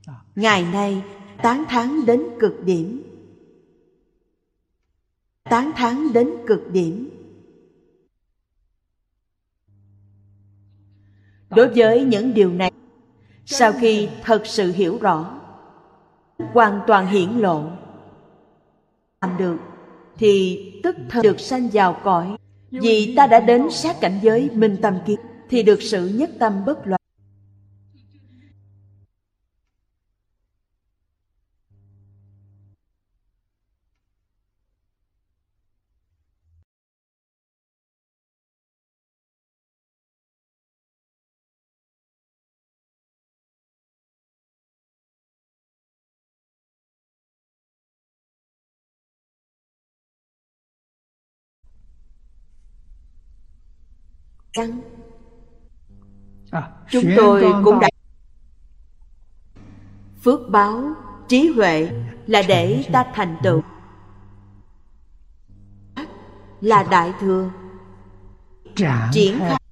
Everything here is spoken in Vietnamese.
Ngày nay tán thán đến cực điểm. Tán thán đến cực điểm. Đối với những điều này, sau khi thật sự hiểu rõ, hoàn toàn hiển lộ, làm được, thì tức thời được sanh vào cõi. Vì ta đã đến sát cảnh giới minh tâm kiến, thì được sự nhất tâm bất loạn. Chúng tôi cũng đã phước báo, trí huệ là để ta thành tựu, là đại thừa, triển khai